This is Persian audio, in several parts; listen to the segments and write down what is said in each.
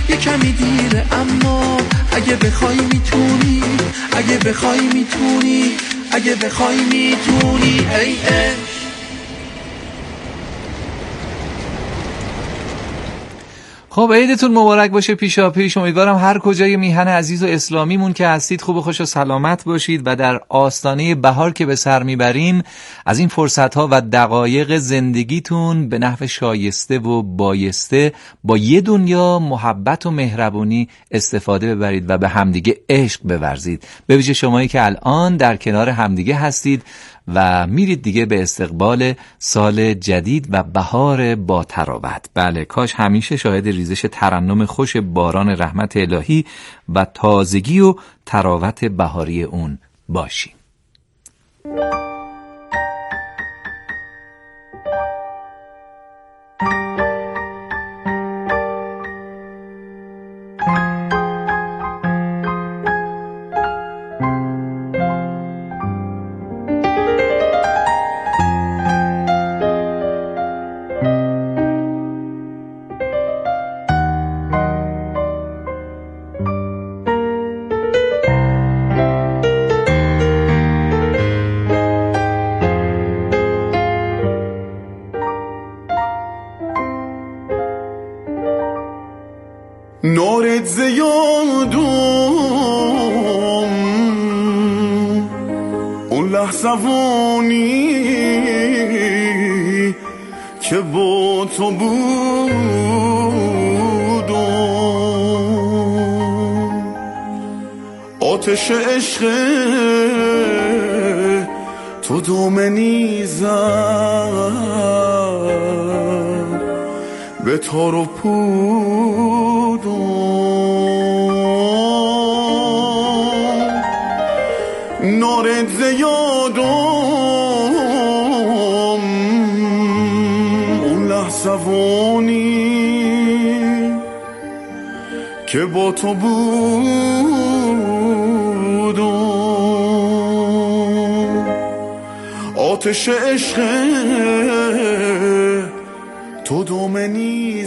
یه کمی دیره اما اگه بخوای میتونی، اگه بخوای میتونی، اگه بخوای میتونی ای عشق. خب عیدتون مبارک باشه پیشا پیش. امیدوارم هر کجای میهن عزیز و اسلامیمون که هستید خوب و خوش و سلامت باشید و در آستانه بهار که به سر میبریم از این فرصت‌ها و دقایق زندگیتون به نحو شایسته و بایسته با یه دنیا محبت و مهربونی استفاده ببرید و به همدیگه عشق بورزید. به ویژه شمایی که الان در کنار همدیگه هستید و میرید دیگه به استقبال سال جدید و بهار با تراوت. بله کاش همیشه شاهد ریزش ترنم خوش باران رحمت الهی و تازگی و تراوت بهاری اون باشیم. نارت زیادم اون لحظوانی که با تو بودم، آتش عشق تو دامنی زد به تار و پودم، نارت زیادم اون لحظوانی که با تو بودم، آتش عشق تو دامنی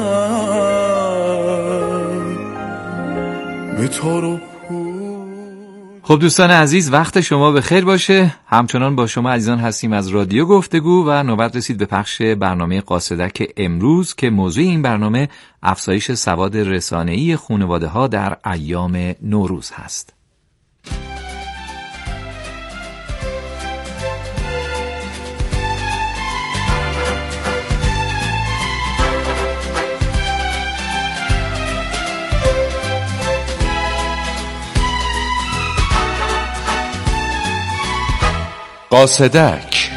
زد به تار و خب دوستان عزیز وقت شما به خیر باشه. همچنان با شما عزیزان هستیم از رادیو گفتگو و نوبت رسید به پخش برنامه قاصدک امروز که موضوع این برنامه افزایش سواد رسانه‌ای خانواده‌ها در ایام نوروز هست. قاصدک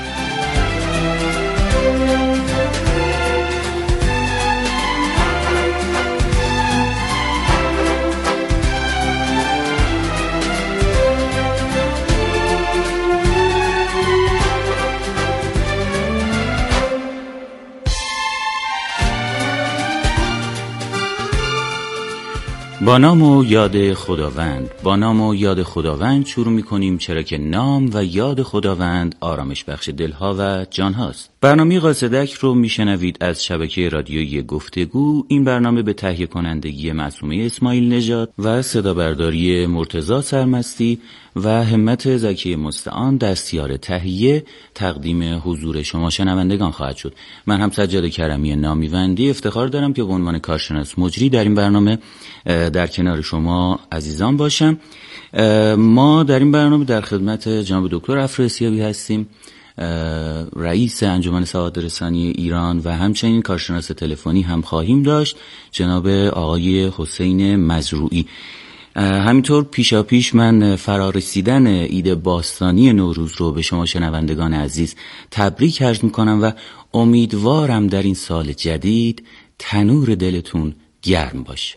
با نام و یاد خداوند. با نام و یاد خداوند شروع می‌کنیم، چرا که نام و یاد خداوند آرامش بخش دلها و جانهاست. برنامه قاصدک رو میشنوید از شبکه رادیویی گفتگو. این برنامه به تهیه کنندگی معصومه اسماعیل نژاد و صدا برداری مرتضی سرمستی و همت زکی مستعان دستیار تهیه تقدیم حضور شما شنوندگان خواهد شد. من هم سجاد کرمی نامیوندی افتخار دارم که به عنوان کارشناس مجری در این برنامه در کنار شما عزیزان باشم. ما در این برنامه در خدمت جناب دکتر افراسیابی هستیم، رئیس انجمن سواد رسانی ایران، و همچنین کارشناس تلفنی هم خواهیم داشت جناب آقای حسین مزروعی. همینطور پیشا پیش من فرارسیدن عید باستانی نوروز رو به شما شنوندگان عزیز تبریک عرض میکنم و امیدوارم در این سال جدید تنور دلتون گرم باشه.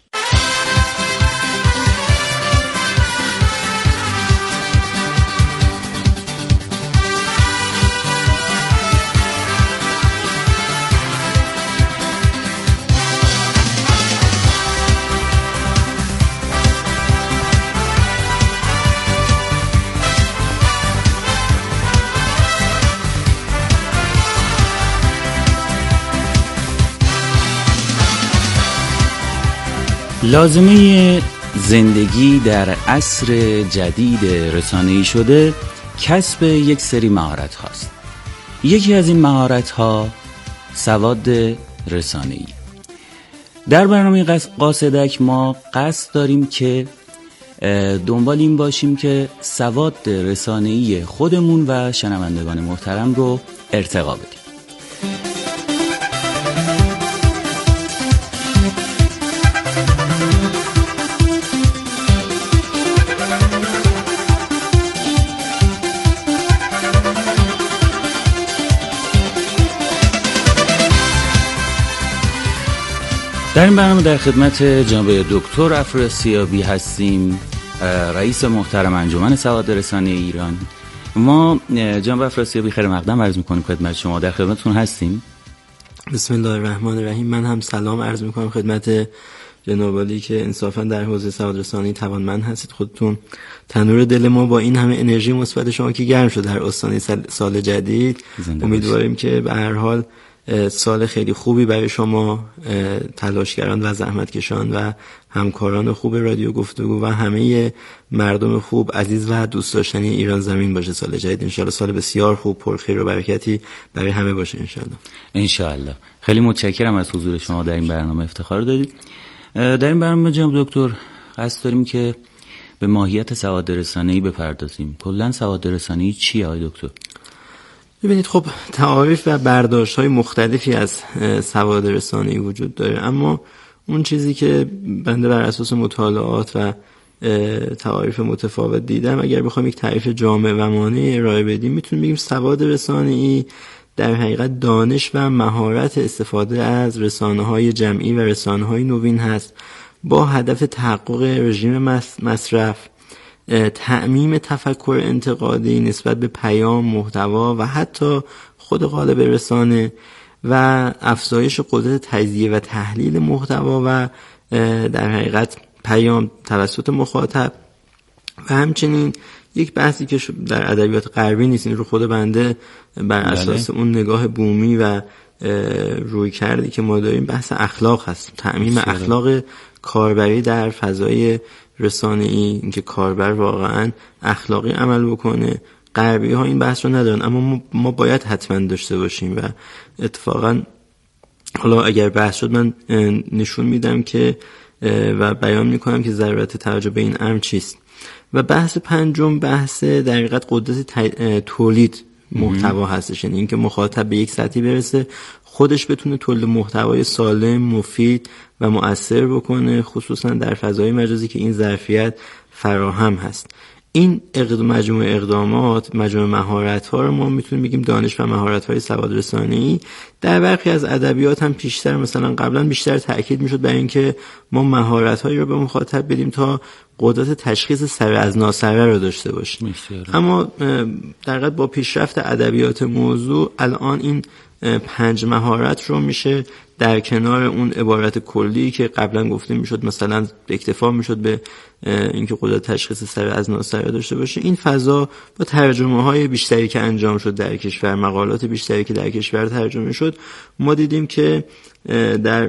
لازمه زندگی در عصر جدید رسانه‌ای شده کسب یک سری مهارت هاست. یکی از این مهارت ها سواد رسانه‌ای. در برنامه قاصدک ما قصد داریم که دنبال این باشیم که سواد رسانه‌ای خودمون و شنوندگان محترم رو ارتقا بدیم. در این برنامه در خدمت جناب دکتر افراسیابی هستیم، رئیس محترم انجمن سواد رسانه‌ای ایران. ما جناب افراسیابی خیر مقدم عرض می‌کنیم خدمت شما، در خدمتتون هستیم. بسم الله الرحمن الرحیم. من هم سلام عرض می‌کنم خدمت جناب عالی که انصافا در حوزه سواد رسانه‌ای توانمند هستید. خودتون تنور دل ما با این همه انرژی مثبت شما که گرم شد در آستانه سال جدید. امیدواریم که به هر حال سال خیلی خوبی برای شما تلاشگران و زحمتکشان و همکاران خوب رادیو گفتگو و همه مردم خوب عزیز و دوست داشتنی ایران زمین باشه. سال جدید انشالله سال بسیار خوب پرخیر و برکتی برای همه باشه انشالله. خیلی متشکرم از حضور شما در این برنامه، افتخار دارید. در این برنامه جناب دکتر قصد داریم که به ماهیت سواد رسانه‌ای بپردازیم. کلاً سواد رسانه‌ای چیه آقای دکتر؟ ببینید، خب تعاریف و برداشت‌های مختلفی از سواد رسانه‌ای وجود داره، اما اون چیزی که بنده بر اساس مطالعات و تعاریف متفاوت دیدم، اگر بخوایم یک تعریف جامع و مانع ارائه بدیم، میتونیم بگیم سواد رسانه‌ای در حقیقت دانش و مهارت استفاده از رسانه‌های جمعی و رسانه‌های نوین هست با هدف تحقق رژیم مصرف، تعمیم تفکر انتقادی نسبت به پیام، محتوا و حتی خود قالب رسانه و افزایش قدرت تجزیه و تحلیل محتوا و در حقیقت پیام توسط مخاطب. و همچنین یک بحثی که در ادبیات غربی نیست، این رو خود بنده بر اساس اون نگاه بومی و روی کردی که ما داریم، بحث اخلاق هست، تعمیم اخلاق کاربری در فضای رسانه‌ای، اینکه کاربر واقعا اخلاقی عمل بکنه. غربی ها این بحث رو ندارن، اما ما باید حتما داشته باشیم و اتفاقا حالا اگر بحث شد من نشون میدم که و بیان میکنم که ضرورت توجه به این امر چیست. و بحث پنجم بحث در حقیقت قدرت تولید محتوا هستش، یعنی اینکه مخاطب به یک سطحی برسه خودش بتونه تولید محتوای سالم، مفید و مؤثر بکنه، خصوصا در فضای مجازی که این ظرفیت فراهم هست. این مجموعه اقدامات، مجموعه مهارت‌ها رو ما میتونیم بگیم دانش و مهارت‌های سواد رسانه‌ای. در برخی از ادبیات هم پیشتر، مثلا قبلا بیشتر تأکید میشد بر اینکه ما مهارت‌هایی رو به مخاطب بدیم تا قدرت تشخیص سر از ناسره رو داشته باشیم. اما در حقیقت با پیشرفت ادبیات موضوع الان این 5 مهارت رو میشه در کنار اون عبارت کلی که قبلا گفته میشد مثلا اکتفا میشد به اینکه قدرت تشخیص سر از ناسره داشته باشه، این فضا با ترجمه های بیشتری که انجام شد در کشور، مقالات بیشتری که در کشور ترجمه شد، ما دیدیم که در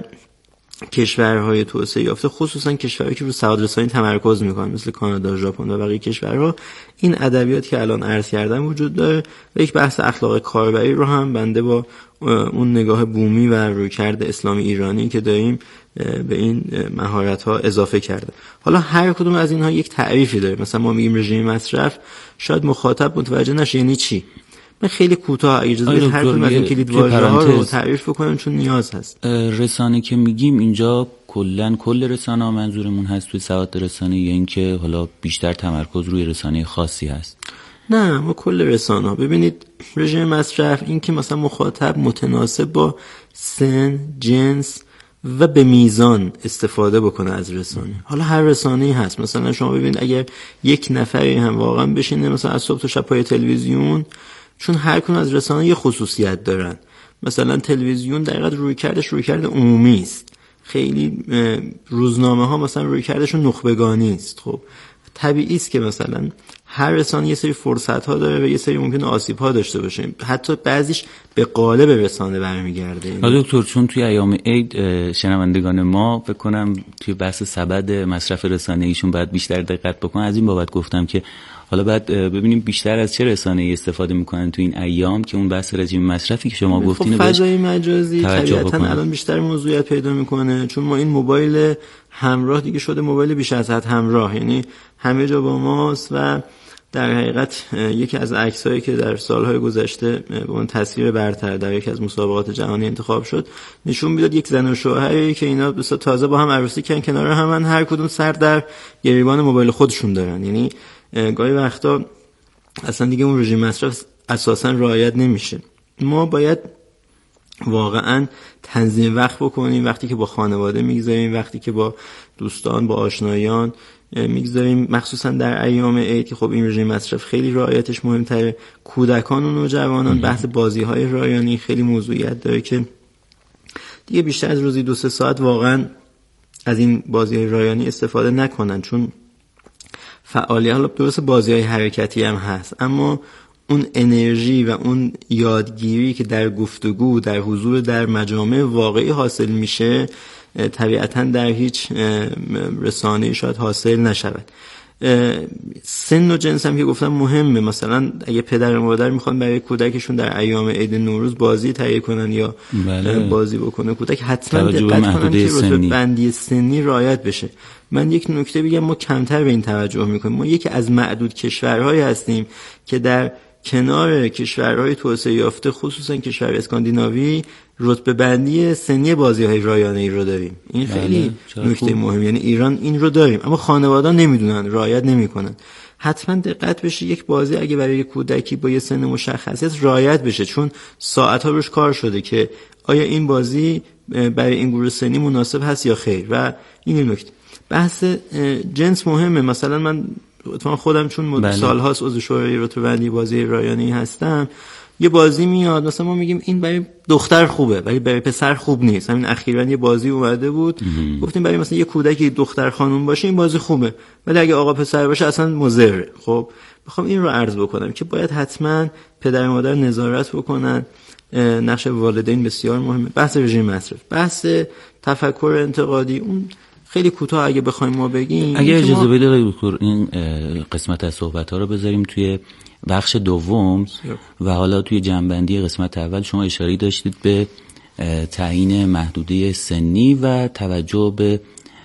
کشورهای توسعه یافته، خصوصا کشورهایی که رو سواد رسانه‌ای تمرکز میکنن مثل کانادا، ژاپن و بقیه کشورها، این ادبیات که الان عرض کردم وجود داره. و یک بحث اخلاق کاربری رو هم بنده با اون نگاه بومی و رویکرد اسلامی ایرانی که داریم به این مهارت‌ها اضافه کرده. حالا هر کدوم از اینها یک تعریفی داره. مثلا ما میگیم رژیم مصرف، شاید مخاطب متوجه نشه یعنی چی. من خیلی کوتاه اجازه بدید هر کدوم از این کلیدواژه‌ها رو تعریف بکنم چون نیاز هست. رسانه که میگیم اینجا کل رسانه‌ها منظورمون هست توی سواد رسانه‌ای، یا اینکه حالا بیشتر تمرکز روی رسانه خاصی هست؟ نه، ما کل رسانه‌ها. ببینید رژیم مصرف این که مثلا مخاطب متناسب با سن، جنس و به میزان استفاده بکنه از رسانه. حالا هر رسانه‌ای هست، مثلا شما ببینید اگر یک نفری هم واقعا بشینه مثلا از صبح تا شب پای تلویزیون، چون هر کدوم از رسانه‌ها یه خصوصیت دارن. مثلا تلویزیون در حقیقت رویکرد عمومی است. خیلی روزنامه‌ها مثلا رویکردشون نخبگانی است. خب طبیعی است که مثلا هر رسانه یه سری فرصت ها داره و یه سری ممکنه آسیب ها داشته باشه، حتی بعضیش به قالب رسانه برمیگرده. دکتر چون توی ایام عید شنوندگان ما فکر کنم توی بحث سبد مصرف رسانه ایشون باید بیشتر دقت بکنن، از این بابت گفتم که حالا باید ببینیم بیشتر از چه رسانه‌ای استفاده میکنن تو این ایام که اون بحث رژیم مصرفی که شما گفتین فضای مجازی طبیعتاً الان بیشتر موضوعیت پیدا میکنه، چون ما این موبایل همراه دیگه شده موبایل بیش از حد همراه، یعنی همه جا با ماست و در حقیقت یکی از عکسایی که در سالهای گذشته به اون تصویر برتر در یکی از مسابقات جهانی انتخاب شد نشون میداد یک زن و شوهری که اینا بسیار تازه با هم عروسی کردن، کنار هم هر کدوم سر در گریبان موبایل خودشون دارن. یعنی گاهی وقتا اصلا دیگه اون رژیم مصرف اساسا رعایت نمیشه. ما باید واقعا تنظیم وقت بکنیم، وقتی که با خانواده میگذاریم، وقتی که با دوستان با آشنایان میگذاریم، مخصوصا در ایام عید که خب این رژیم مصرف خیلی رعایتش مهمتره. کودکان و نوجوانان بحث بازی‌های رایانه‌ای خیلی موضوعیت داره که دیگه بیشتر از روزی 2-3 ساعت واقعا از این بازی‌های رایانه‌ای استفاده نکنن، چون فعالیت حالا درست بازی‌های حرکتی هم هست، اما اون انرژی و اون یادگیری که در گفتگو در حضور در مجامع واقعی حاصل میشه طبیعتاً در هیچ رسانه‌ای شاید حاصل نشود. سن و جنس هم که گفتم مهمه. مثلا اگه پدر و مادر میخوان برای کودکشون در ایام عید نوروز بازی تهیه کنن یا بازی بکنه کودک، حتما دقت کنن که رتبه بندی سنی رعایت بشه. من یک نکته بگم، ما کمتر به این توجه میکنیم. ما یکی از معدود کشورهایی هستیم که در کنار کشورهای توسعه یافته خصوصا کشور اسکاندیناوی رتبه بندی سنی بازی‌های رایانه‌ای رو داریم. این خیلی نکته مهم، یعنی ایران این رو داریم اما خانواده‌ها نمیدونن، رعایت نمیکنن. حتما دقت بشه یک بازی اگه برای کودکی با یه سن مشخصی است رعایت بشه، چون ساعت‌ها روش کار شده که آیا این بازی برای این گروه سنی مناسب هست یا خیر. و این نکته بحث جنس مهمه. مثلا من خودم چون سال‌هاست عضو شورای رتبه‌بندی بازی رایانه‌ای هستم، یه بازی میاد مثلا ما میگیم این برای دختر خوبه ولی برای پسر خوب نیست. همین اخیراً یه بازی اومده بود گفتیم برای مثلا یه کودکی دختر خانم باشه این بازی خوبه، ولی اگه آقا پسر باشه اصلا مضره. خب میخوام این رو عرض بکنم که باید حتما پدر و مادر نظارت بکنن. نقش والدین بسیار مهمه. بحث رژیم مصرف، بحث تفکر انتقادی، اون خیلی کوتاه اگه بخوایم ما بگیم. اگه اجازه بدید دکتر این قسمت از صحبت‌ها رو بذاریم توی بخش دوم و حالا توی جنبندی قسمت اول شما اشاره داشتید به تعیین محدوده سنی و توجه به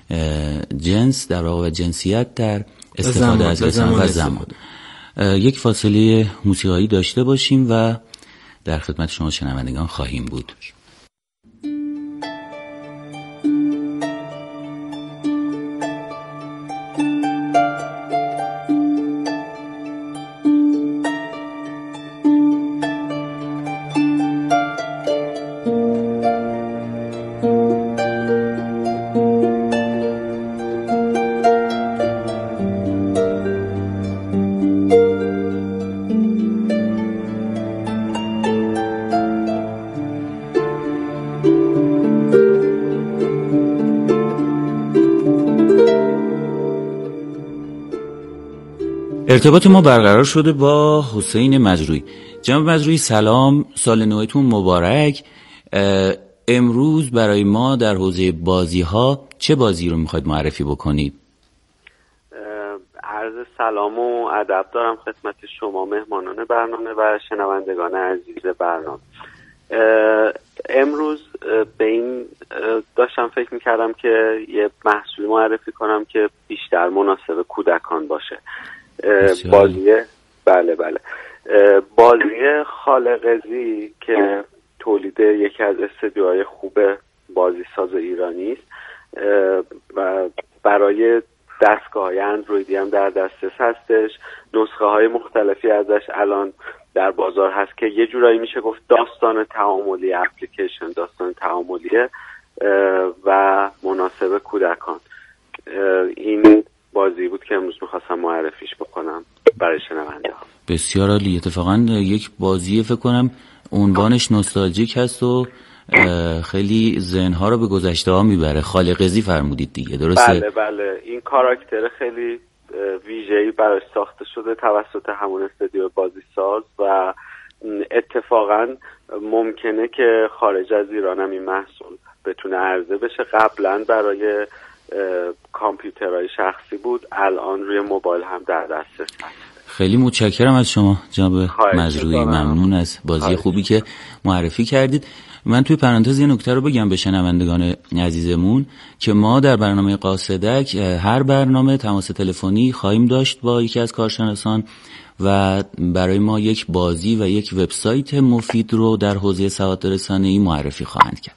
جنس در واقع و جنسیت در استفاده از لسان و زمان. یک فاصله موسیقایی داشته باشیم و در خدمت شما شنوندگان خواهیم بود. ارتباط ما برقرار شده با حسین مجروحی. جناب مجروحی سلام، سال نوتون مبارک. امروز برای ما در حوزه بازی ها چه بازی رو میخواید معرفی بکنید؟ عرض سلام و ادب دارم خدمت شما مهمانان برنامه و شنوندگان عزیز برنامه. امروز به این داشتم فکر میکردم که یه محصول معرفی کنم که بیشتر مناسب کودکان باشه. بله بازی خالقزی که تولید یکی از استدیوهای خوب بازی ساز ایرانی است و برای دستگاه‌های اندرویدی هم در دسترس هستش. نسخه های مختلفی ازش الان در بازار هست که یه جورایی میشه گفت داستان تعاملی اپلیکیشن، داستان تعاملیه و مناسب کودکان. این بازی بود که امروز میخواستم معرفیش بکنم برای شنونده ها. بسیار عالی. اتفاقا یک بازی فکر کنم عنوانش نوستالژیک هست و خیلی ذهنها رو به گذشته ها میبره. خالقزی فرمودید دیگه، درسته؟ بله این کاراکتر خیلی ویژه‌ای براش ساخته شده توسط همون استودیو بازیساز و اتفاقا ممکنه که خارج از ایران هم این محصول بتونه عرضه بشه. قبلا برای کامپیوترهای شخصی بود، الان روی موبایل هم در دسترس هست. خیلی متشکرم از شما جناب مزروعی، ممنون از بازی خوبی که معرفی کردید. من توی پرانتز یه نکته رو بگم به شنوندگان عزیزمون که ما در برنامه قاصدک هر برنامه تماس تلفنی خواهیم داشت با یکی از کارشناسان و برای ما یک بازی و یک وبسایت مفید رو در حوزه سواد رسانه‌ای معرفی خواهند کرد.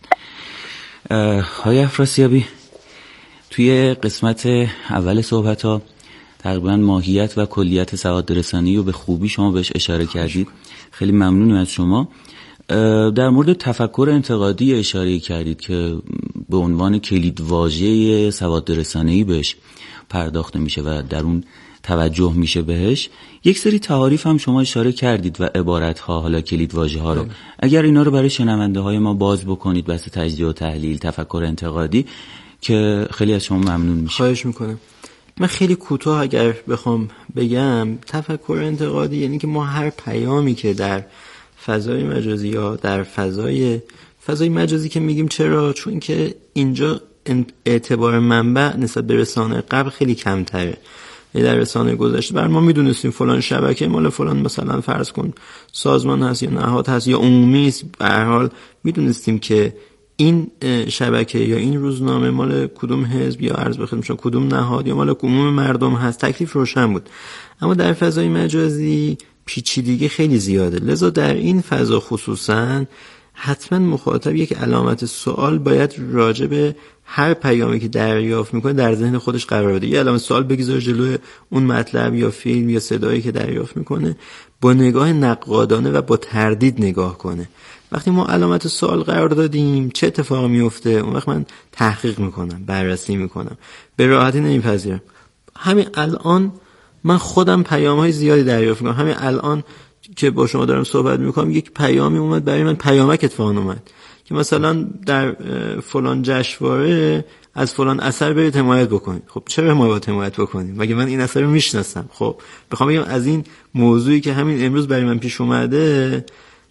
های افراسیابی، توی قسمت اول صحبت‌ها تقریبا ماهیت و کلیت سواد رسانه‌ای رو به خوبی شما بهش اشاره کردید. خیلی ممنونم از شما. در مورد تفکر انتقادی اشاره کردید که به عنوان کلیدواژه سواد رسانه‌ای بهش پرداخته میشه و در اون توجه میشه بهش. یک سری تعاریف هم شما اشاره کردید و عبارت‌ها، حالا کلیدواژه‌ها رو اگر اینا رو برای شنونده‌های ما باز بکنید، بحث تجزیه و تحلیل، تفکر انتقادی، که خیلی از شما ممنون میشه. خواهش میکنم. من خیلی کوتاه اگر بخوام بگم، تفکر انتقادی یعنی که ما هر پیامی که در فضای مجازی یا در فضای مجازی که میگیم، چرا؟ چون که اینجا اعتبار منبع نسبت به رسانه قبل خیلی کمتره. در رسانه گذشته بر ما میدونستیم فلان شبکه مال فلان مثلا فرض کن سازمان هست یا نهاد هست یا عمومی است، به هر حال میدونستیم که این شبکه یا این روزنامه مال کدوم حزب یا عرض به خدمتتون کدوم نهاد یا مال عموم مردم هست. تکلیف روشن بود. اما در فضای مجازی پیچیدگی خیلی زیاده، لذا در این فضا خصوصا حتما مخاطب یک علامت سوال باید راجع به هر پیامی که دریافت میکنه در ذهن خودش قرار بده. یه علامت سوال بگذاره جلوی اون مطلب یا فیلم یا صدایی که دریافت میکنه، با نگاه نقادانه و با تردید نگاه کنه. وقتی ما علامت سوال قرار دادیم چه اتفاقی میفته؟ اون وقت من تحقیق میکنم، بررسی میکنم، به راحتی نمیپذیرم. همین الان من خودم پیام‌های زیادی دریافت میکنم. همین الان که با شما دارم صحبت میکنم یک پیامی اومد برای من، پیامک اتفاقا اومد که مثلا در فلان جشنواره از فلان اثر برید حمایت بکنید. خب چرا ما باید حمایت بکنیم؟ مگه من این اثر رو میشناسم؟ خب بخوام بگم از این موضوعی که همین امروز برای من پیش اومده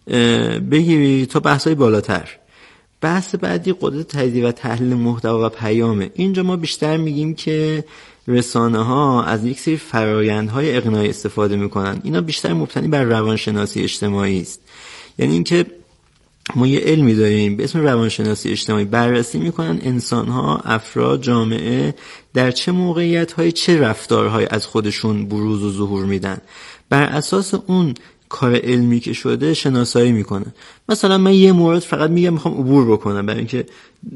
بگیری تا بحث‌های بالاتر. بحث بعدی قدرت تجزیه و تحلیل محتوا و پیامه. اینجا ما بیشتر میگیم که رسانه‌ها از یک سری فرآیندهای اقناعی استفاده میکنن. اینا بیشتر مبتنی بر روانشناسی اجتماعی است. یعنی اینکه ما یه علمی داریم به اسم روانشناسی اجتماعی، بررسی میکنن انسان‌ها، افراد، جامعه در چه موقعیت‌های چه رفتارهایی از خودشون بروز و ظهور میدن. بر اساس اون کار علمی که شده شناسایی میکنن. مثلا من یه مورد فقط میگم میخوام عبور بکنم برای اینکه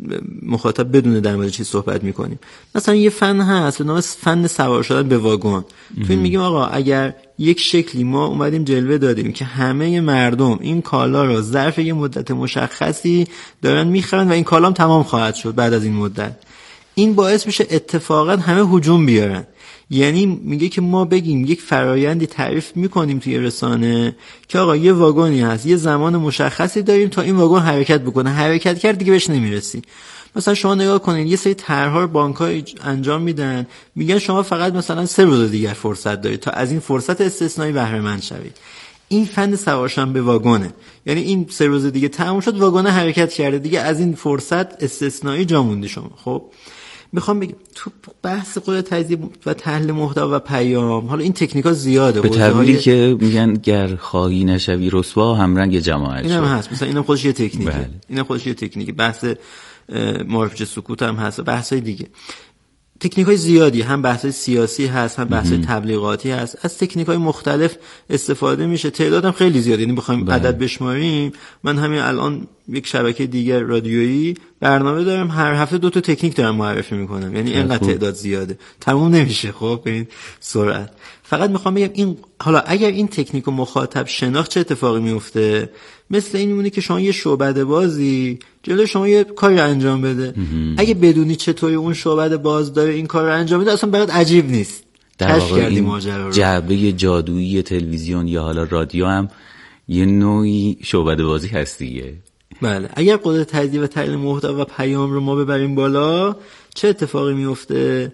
مخاطب بدونه در مورد چی صحبت میکنیم. مثلا یه فن هست به نام فن سوار شدن به واگن. تو این میگیم آقا اگر یک شکلی ما اومدیم جلوه دادیم که همه مردم این کالا رو ظرف یه مدت مشخصی دارن میخرن و این کالام تمام خواهد شد بعد از این مدت، این باعث میشه اتفاقا همه هجوم بیارن. یعنی میگه که ما بگیم یک فرایندی تعریف میکنیم توی رسانه که آقا یه واگنی هست، یه زمان مشخصی داریم تا این واگن حرکت بکنه، حرکت کرد دیگه بهش نمیرسی. مثلا شما نگاه کنین یه سری طرح‌ها رو بانک‌ها انجام میدن، میگن شما فقط مثلا 3 روز دیگه فرصت دارید تا از این فرصت استثنایی بهره مند شوید. این فن سوار شدن به واگنه. یعنی این 3 روز دیگه تموم شد، واگن حرکت کرده، دیگه از این فرصت استثنایی جا موندی شما. خب میخوام بگم تو بحث قدرت تجزیه و تحلیل محتوا و پیام، حالا این تکنیکا زیاده، به تعبیری که میگن گر خواهی نشوی رسوا همرنگ جماعت اینم هست. مثلا اینم خودش یه تکنیکه. اینم خودش یه تکنیکه. بحث معرفی سکوت هم هست، بحثای دیگه، تکنیک‌های زیادی، هم بحث‌های سیاسی هست، هم بحث‌های تبلیغاتی هست، از تکنیک‌های مختلف استفاده میشه. تعدادم خیلی زیاده، یعنی بخوایم عدد بشماریم، من همین الان یک شبکه دیگر رادیویی برنامه دارم، هر هفته 2 تا تکنیک دارم معرفی میکنم. یعنی اینقدر تعداد زیاده، تموم نمیشه خب به این سرعت. فقط میخوام بگم این حالا اگر این تکنیکو مخاطب شناخت چه اتفاقی میفته؟ مثل این میمونه که شما یه شعبده بازی جلوی شما یه کاری انجام بده، اگه بدونی چطوری اون شعبده باز داره این کار رو انجام بده اصلا برات عجیب نیست. در واقع این جعبه جادویی تلویزیون یا حالا رادیو هم یه نوعی شعبده بازی هست دیگه. بله. اگر قدرت تجزیه و تحلیل محتوا و پیام رو ما ببریم بالا چه اتفاقی میفته؟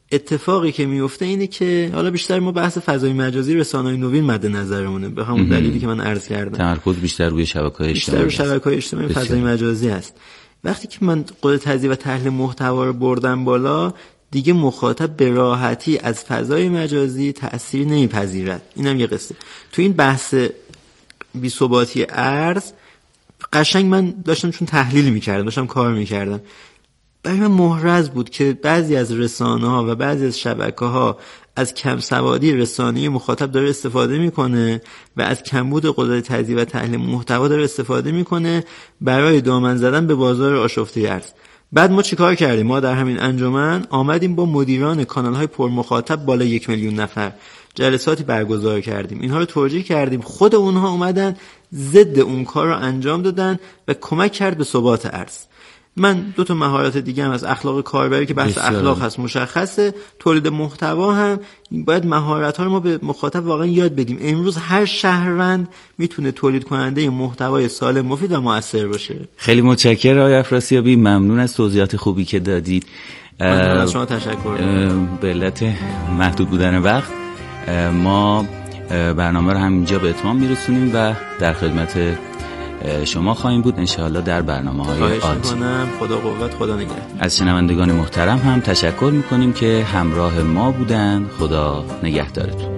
اتفاقی که میفته اینه که حالا بیشتر ما بحث فضای مجازی رسانه‌های نوین مد نظرمونه، به همون دلیلی که من عرض کردم تمرکز بیشتر روی شبکه‌های اجتماعی، بیشتر روی شبکه‌های اجتماعی فضای مجازی است. وقتی که من قدرت تجزیه و تحلیل محتوا رو بردم بالا، دیگه مخاطب به راحتی از فضای مجازی تأثیر نمیپذیرد. اینم یه قصه. تو این بحث بی‌ثباتی ارز قشنگ من داشتم چون تحلیل میکردم، داشتم کار میکردم، برای من محرز بود که بعضی از رسانه‌ها و بعضی از شبکه‌ها از کم سوادی رسانه‌ای مخاطب داره استفاده میکنه و از کمبود قدرت تجزیه و تحلیل محتوا داره استفاده میکنه برای دامن زدن به بازار آشفته ارز. بعد ما چیکار کردیم؟ ما در همین انجمن آمدیم با مدیران کانال‌های پرمخاطب بالا 1 میلیون نفر جلساتی برگزار کردیم، اینها رو توجیه کردیم، خود اونها اومدن ضد اون کار رو انجام دادن و کمک کرد به ثبات ارز. من 2 مهارت دیگه هم از اخلاق کاربری که بحث اخلاق هست مشخصه، تولید محتوا هم باید مهارت‌ها رو ما به مخاطب واقعا یاد بدیم. امروز هر شهروند میتونه تولید کننده محتوای سالم، مفید و مؤثر باشه. خیلی متشکرم آقای افراسیابی، ممنون از توضیحات خوبی که دادید. از شما تشکر. به علت محدود بودن وقت ما برنامه رو همینجا به اتمام میرسونیم و در خدمت شما خواهیم بود انشاءالله در برنامه‌های آتی. خدا قوت، خدا نگهدار. از شنوندگان محترم هم تشکر میکنیم که همراه ما بودن. خدا نگهدارتون.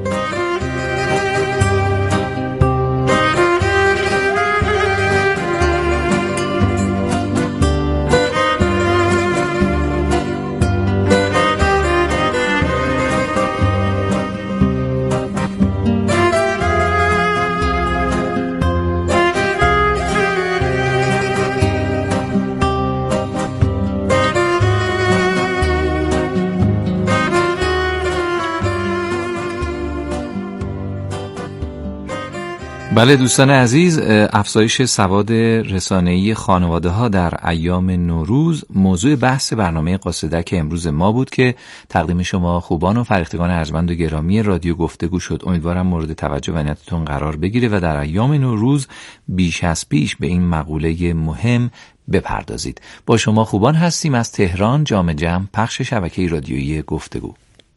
بله دوستان عزیز، افزایش سواد رسانه‌ای خانواده‌ها در ایام نوروز موضوع بحث برنامه قاصدک امروز ما بود که تقدیم شما خوبان و فرهیختگان ارجمند و گرامی رادیو گفتگو شد. امیدوارم مورد توجه و عنایتتون قرار بگیره و در ایام نوروز بیش از پیش به این مقوله مهم بپردازید. با شما خوبان هستیم از تهران، جام جم، پخش شبکه رادیویی گفتگو.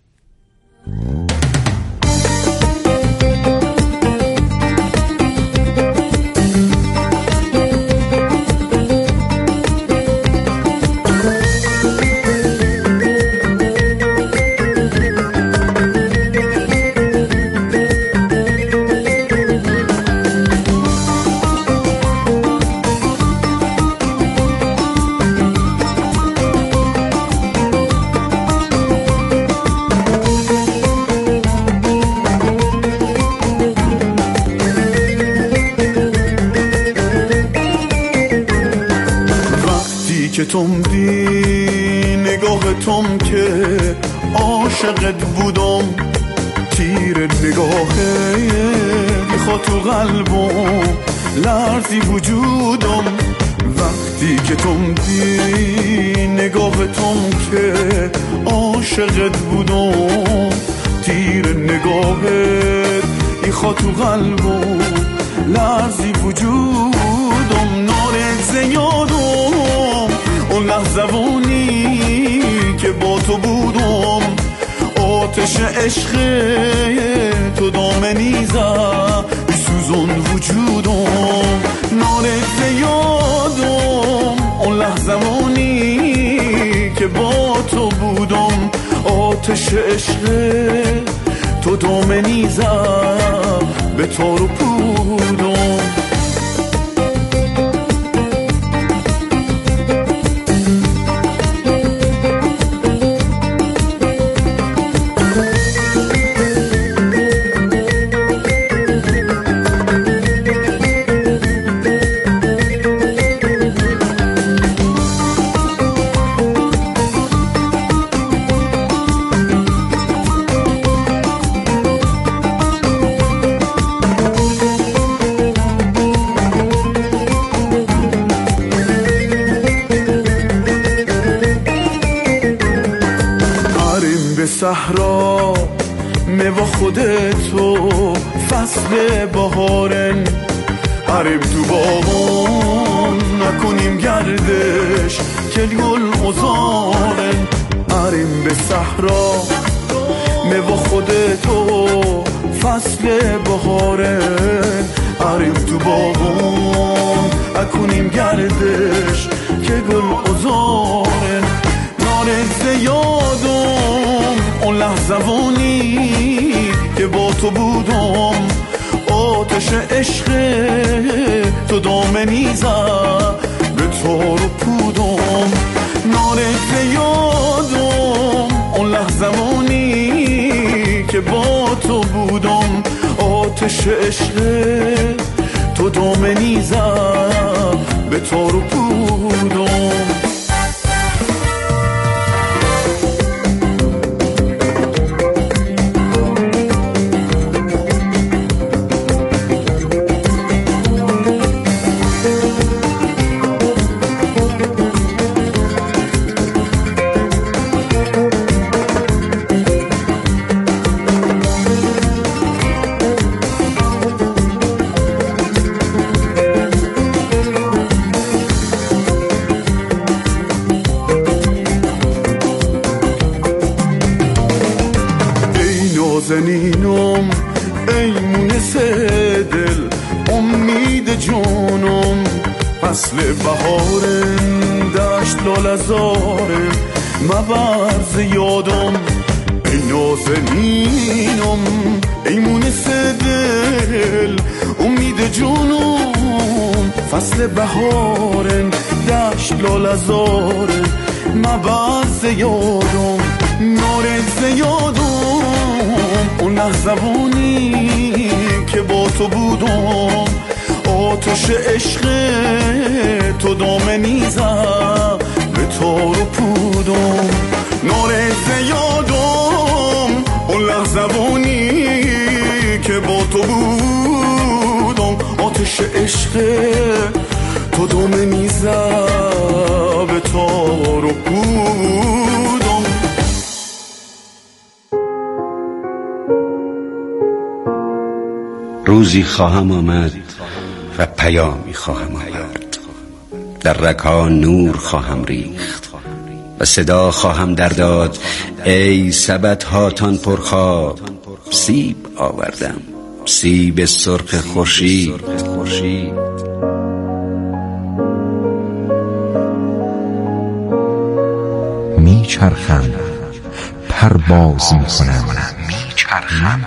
تم دی نگاه تم که عاشقت بودم، تیر نگاهه میخواد تو قلبم لرزی وجودم. وقتی که تم دی نگاه تم که عاشقت بودم، تیر نگاهت میخواد تو قلبم لرزی وجودم. نارت زیادم اون لحظوانی که با تو بودم، آتش عشق تو دامنی زد سوزون وجودم. نارت یادم اون لحظوانی که با تو بودم، آتش عشق تو دامنی زد به تار و پودم. صحرا میوا خودتو فصل بهارن، عرب تو باغون نکنیم گردش که گل غزارن. بریم به صحرا میوه خودتو فصل بهاره بریم تو باغون اکنیم گردش که گل ازاره نارنج یادم اون لحظوانی که با تو بودم آتش عشق تو دامنی زد به تار و پودم نارنج یادم اون لحظوانی که با تو بودم آتش عشق تو دامنی زد به تار و پودم نازنینم ای مونس دل امید جانم فصل بهارم دشت لالزارم مبرز یادم ای نازنینم ای مونس دل امید جانم فصل بهارم دشت لالزارم مبرز یادم نارنج یادم اون لحظوانی که با تو بودم آتش عشق تو دامنی زد به تار و پودم نارنج یادم اون لحظوانی که با تو بودم آتش عشق تو دامنی زد به تار و پودم روزی خواهم آمد و پیامی خواهم آورد در رگ‌ها نور خواهم ریخت و صدا خواهم در داد ای سبد هاتان پرخواب سیب آوردم سیب سرخ خورشید میچرخم پرواز میکنم میچرخم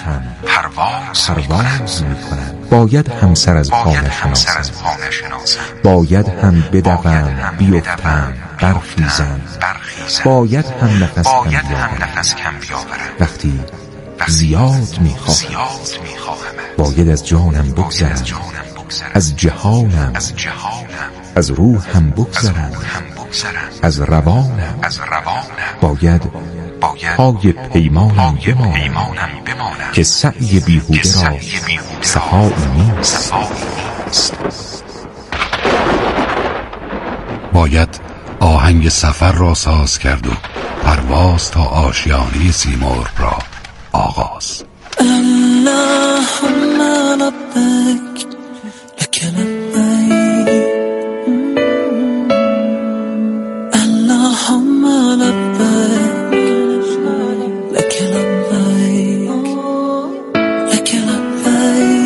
پرواز میکنم باید همسر از پا نشناسم باید هم بدوم بیفتم برخیزم باید هم نفس کم بیاورم وقتی زیاد میخواهم باید از جانم بگذرم از جهانم از روحم بگذرم از روانم باید پای پیمانم بمانم که سعی بیهوده را صفایی نیست باید آهنگ سفر را ساز کرد و پرواز تا آشیانه سیمرغ را آغاز اللهم لبیک لک لبیک اللهم لبیک لک لبیک لک لبیک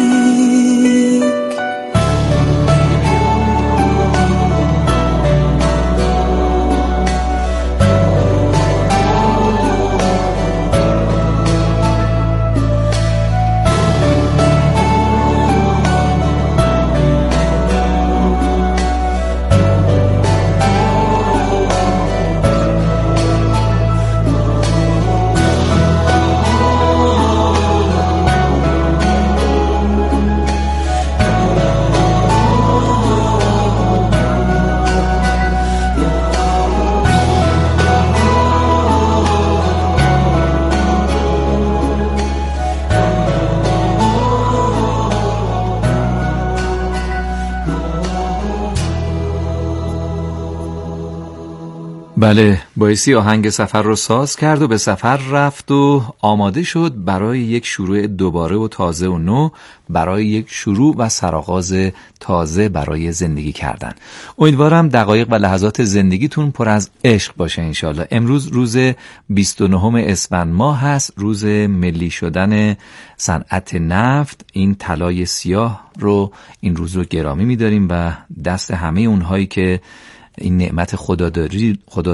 بله، بایستی آهنگ سفر رو ساز کرد و به سفر رفت و آماده شد برای یک شروع دوباره و تازه و نو، برای یک شروع و سرآغاز تازه برای زندگی کردن. امیدوارم دقایق و لحظات زندگیتون پر از عشق باشه انشالله. امروز روز 29 اسفند ماه هست، روز ملی شدن صنعت نفت. این طلای سیاه رو این روز رو گرامی می‌داریم و دست همه اونهایی که این نعمت خداداری